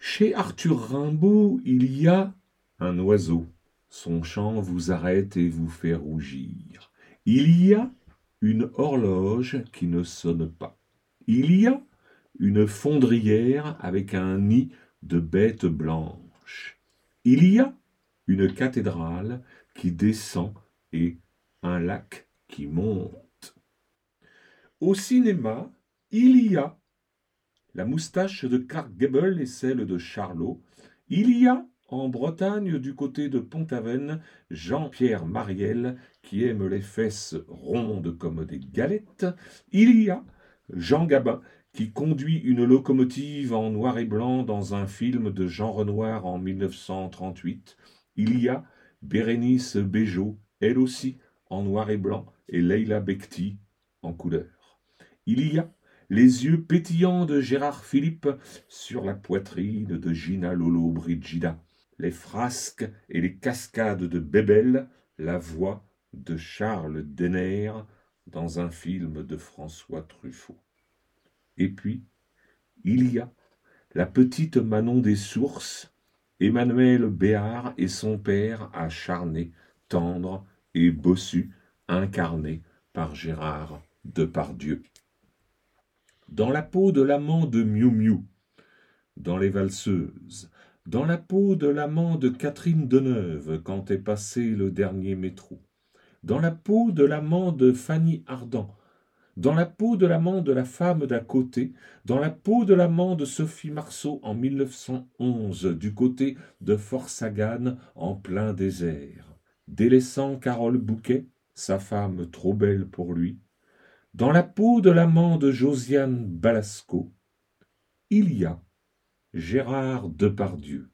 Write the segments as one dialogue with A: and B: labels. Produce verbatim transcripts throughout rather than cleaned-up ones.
A: Chez Arthur Rimbaud, il y a un oiseau. Son chant vous arrête et vous fait rougir. Il y a une horloge qui ne sonne pas. Il y a une fondrière avec un nid de bêtes blanches. Il y a une cathédrale qui descend et un lac qui monte. Au cinéma, il y a la moustache de Clark Gable et celle de Charlot. Il y a, en Bretagne, du côté de Pont-Aven, Jean-Pierre Mariel, qui aime les fesses rondes comme des galettes. Il y a Jean Gabin, qui conduit une locomotive en noir et blanc dans un film de Jean Renoir en mille neuf cent trente-huit. Il y a Bérénice Bejo, elle aussi en noir et blanc, et Leila Bekti en couleur. Il y a les yeux pétillants de Gérard Philippe sur la poitrine de Gina Lolo Brigida, les frasques et les cascades de Bébel, la voix de Charles Denner dans un film de François Truffaut. Et puis, il y a la petite Manon des Sources, Emmanuel Béard et son père acharné, tendre et bossu, incarné par Gérard Depardieu. Dans la peau de l'amant de Miou Miou, dans les valseuses, dans la peau de l'amant de Catherine Deneuve quand est passé le dernier métro, dans la peau de l'amant de Fanny Ardant, dans la peau de l'amant de la femme d'à côté, dans la peau de l'amant de Sophie Marceau en mille neuf cent onze, du côté de Fort Sagan en plein désert, délaissant Carole Bouquet, sa femme trop belle pour lui, dans la peau de l'amant de Josiane Balasco, il y a Gérard Depardieu.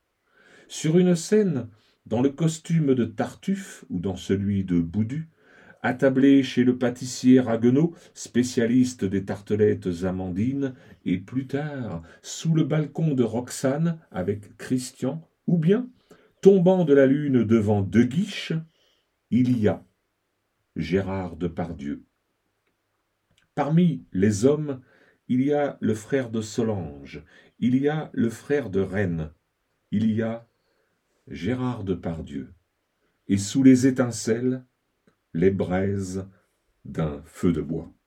A: Sur une scène, dans le costume de Tartuffe ou dans celui de Boudu, attablé chez le pâtissier Ragueneau, spécialiste des tartelettes amandines, et plus tard, sous le balcon de Roxane avec Christian, ou bien, tombant de la lune devant De Guiche, il y a Gérard Depardieu. Parmi les hommes, il y a le frère de Solange, il y a le frère de Rennes, il y a Gérard Depardieu. Et sous les étincelles, les braises d'un feu de bois.